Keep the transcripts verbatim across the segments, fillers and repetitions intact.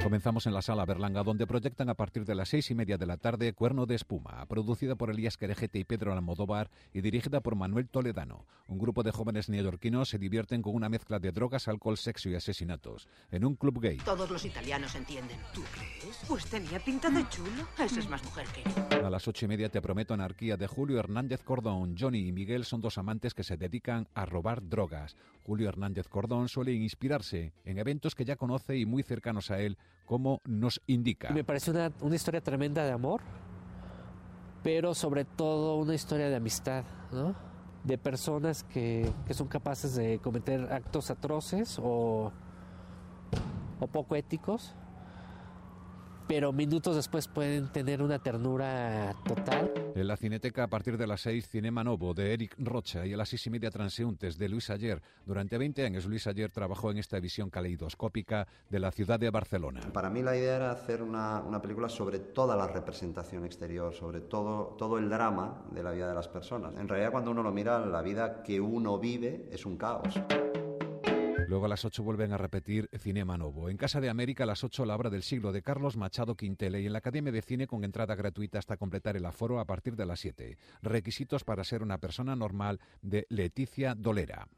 Comenzamos en la Sala Berlanga, donde proyectan a partir de las seis y media de la tarde Cuerno de Espuma, producida por Elías Querejete y Pedro Almodóvar y dirigida por Manuel Toledano. Un grupo de jóvenes neoyorquinos se divierten con una mezcla de drogas, alcohol, sexo y asesinatos en un club gay. Todos los italianos entienden. ¿Tú crees? Pues tenía pinta de chulo. Ese es más mujer que yo. A las ocho y media Te prometo anarquía de Julio Hernández Cordón. Johnny y Miguel son dos amantes que se dedican a robar drogas. Julio Hernández Cordón suele inspirarse en eventos que ya conoce y muy cercanos a él, como nos indica. Me parece una, una historia tremenda de amor, pero sobre todo una historia de amistad, ¿no? De personas que, que son capaces de cometer actos atroces o, o poco éticos, pero minutos después pueden tener una ternura total. En la Cineteca, a partir de las seis, Cinema Novo, de Eric Rocha, y a las seis y media, Transeúntes, de Luis Ayer. Durante veinte años, Luis Ayer trabajó en esta visión caleidoscópica de la ciudad de Barcelona. Para mí la idea era hacer una, una película sobre toda la representación exterior, sobre todo, todo el drama de la vida de las personas. En realidad, cuando uno lo mira, la vida que uno vive es un caos. Luego a las ocho vuelven a repetir Cinema Novo. En Casa de América, a las ocho, La obra del siglo, de Carlos Machado Quintela, y en la Academia de Cine, con entrada gratuita hasta completar el aforo, a partir de las siete. Requisitos para ser una persona normal, de Leticia Dolera.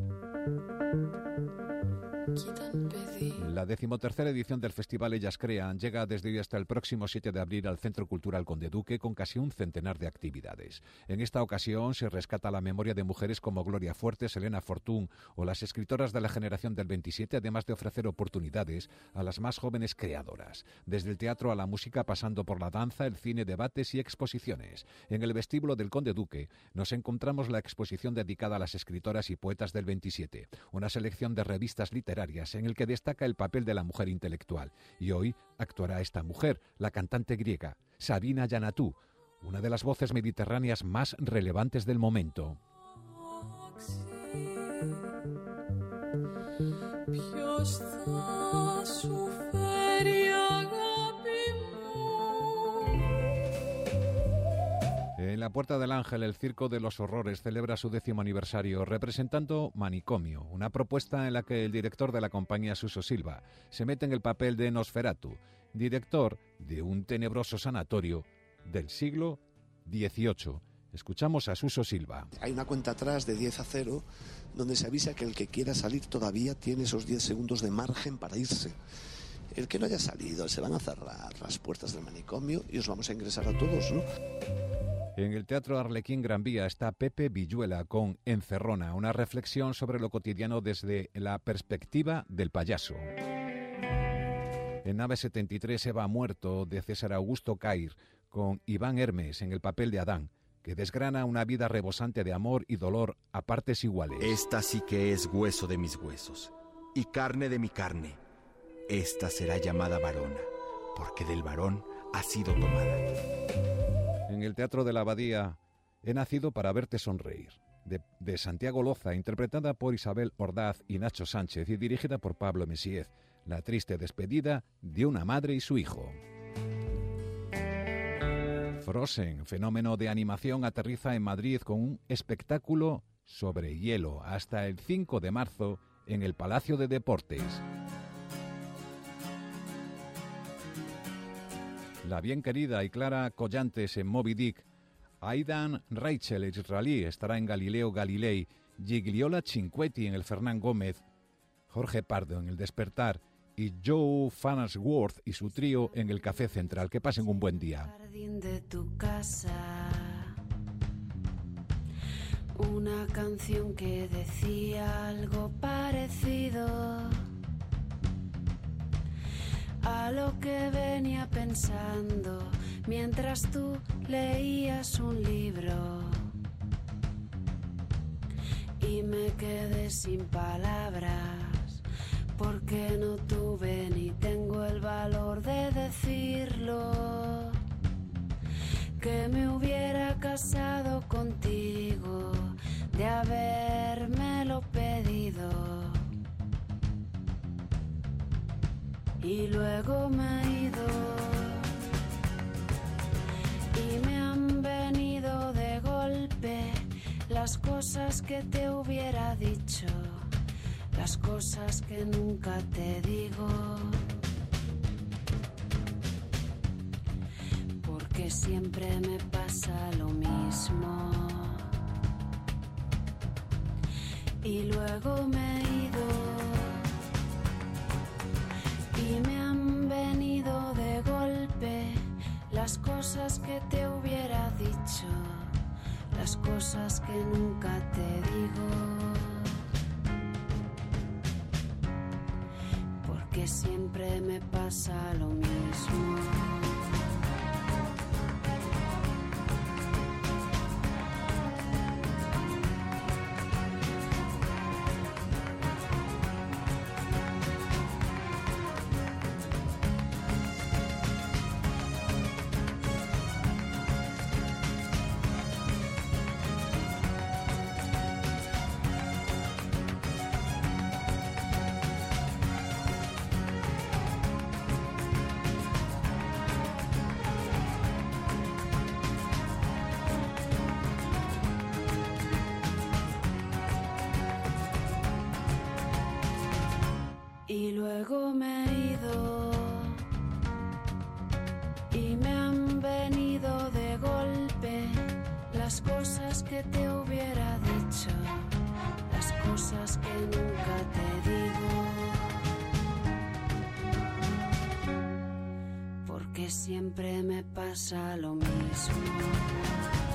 La decimotercera edición del Festival Ellas Crean llega desde hoy hasta el próximo siete de abril al Centro Cultural Conde Duque, con casi un centenar de actividades. En esta ocasión se rescata la memoria de mujeres como Gloria Fuertes, Elena Fortún o las escritoras de la generación del veintisiete, además de ofrecer oportunidades a las más jóvenes creadoras. Desde el teatro a la música, pasando por la danza, el cine, debates y exposiciones. En el vestíbulo del Conde Duque nos encontramos la exposición dedicada a las escritoras y poetas del veintisiete, una selección de revistas literarias en el que destaca el papel de la mujer intelectual. Y hoy actuará esta mujer, la cantante griega, Sabina Yanatú, una de las voces mediterráneas más relevantes del momento. En la Puerta del Ángel, el Circo de los Horrores celebra su décimo aniversario representando Manicomio, una propuesta en la que el director de la compañía, Suso Silva, se mete en el papel de Nosferatu, director de un tenebroso sanatorio del siglo dieciocho. Escuchamos a Suso Silva. Hay una cuenta atrás de diez a cero donde se avisa que el que quiera salir todavía tiene esos diez segundos de margen para irse. El que no haya salido, se van a cerrar las puertas del manicomio y os vamos a ingresar a todos, ¿no? En el Teatro Arlequín Gran Vía está Pepe Villuela con Encerrona, una reflexión sobre lo cotidiano desde la perspectiva del payaso. En Nave setenta y tres, Eva Muerto, de César Augusto Cair, con Iván Hermes en el papel de Adán, que desgrana una vida rebosante de amor y dolor a partes iguales. Esta sí que es hueso de mis huesos y carne de mi carne. Esta será llamada varona, porque del varón ha sido tomada. En el Teatro de la Abadía, He nacido para verte sonreír, de, de Santiago Loza, interpretada por Isabel Ordaz y Nacho Sánchez y dirigida por Pablo Messiez, la triste despedida de una madre y su hijo. Frozen, fenómeno de animación, aterriza en Madrid con un espectáculo sobre hielo hasta el cinco de marzo en el Palacio de Deportes. La bien querida y Clara Collantes en Moby Dick, Aidan Rachel, el israelí, estará en Galileo Galilei, Gigliola Cinquetti en el Fernán Gómez, Jorge Pardo en el Despertar y Joe Farnsworth y su trío en el Café Central. Que pasen un buen día. Jardín de tu casa, una canción que decía algo parecido a lo que venía pensando mientras tú leías un libro, y me quedé sin palabras porque no tuve ni tengo el valor de decirlo, que me hubiera casado contigo de habérmelo pedido. Y luego me he ido y me han venido de golpe las cosas que te hubiera dicho, las cosas que nunca te digo. porque siempre me pasa lo mismo. Y luego me he ido y me han venido de golpe las cosas que te hubiera dicho, las cosas que nunca te digo, porque siempre me pasa lo mismo. Y luego me he ido y me han venido de golpe las cosas que te hubiera dicho, las cosas que nunca te digo, porque siempre me pasa lo mismo.